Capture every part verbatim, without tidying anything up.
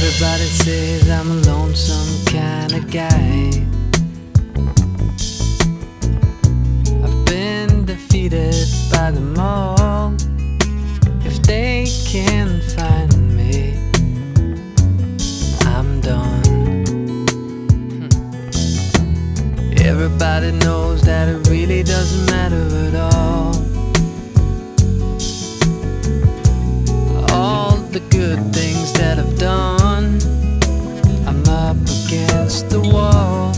Everybody says I'm a lonesome kind of guy. I've been defeated by them all. If they can find me, I'm done. Hmm. Everybody knows that it really doesn't matter at all. All the good things that I've done, I'm up against the wall.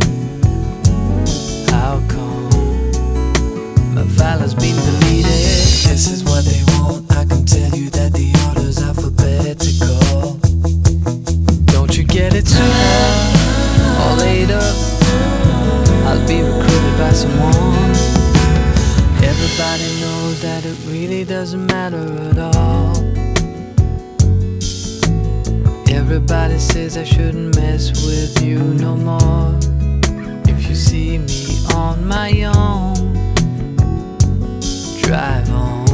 How come my file has been deleted? This is what they want. I can tell you that the order's alphabetical. Don't you get it sooner or later? I'll be recruited by someone. Everybody knows that it really doesn't matter at all. Everybody says I shouldn't mess with you no more. If you see me on my own, drive on.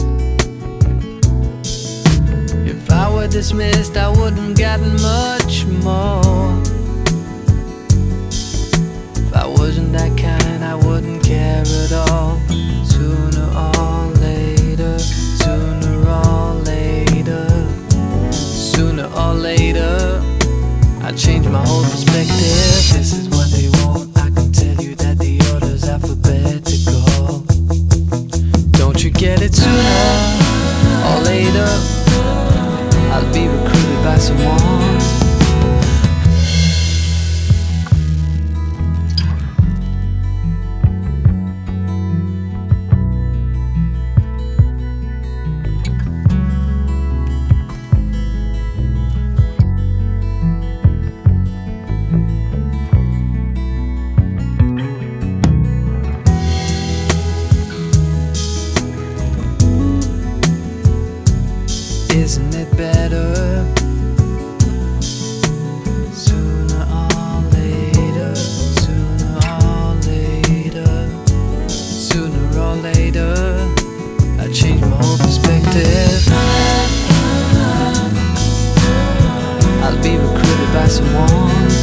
If I were dismissed, I wouldn't gotten much more. If I wasn't that kind, I wouldn't care at all. Sooner or later, sooner or later, sooner or later, I change my whole perspective. This is what they want. I can tell you that the order's alphabetical. Don't you get it sooner or later? I'll be recruited by someone. Isn't it better? Sooner or later, sooner or later, sooner or later, I change my whole perspective. I'll be recruited by someone.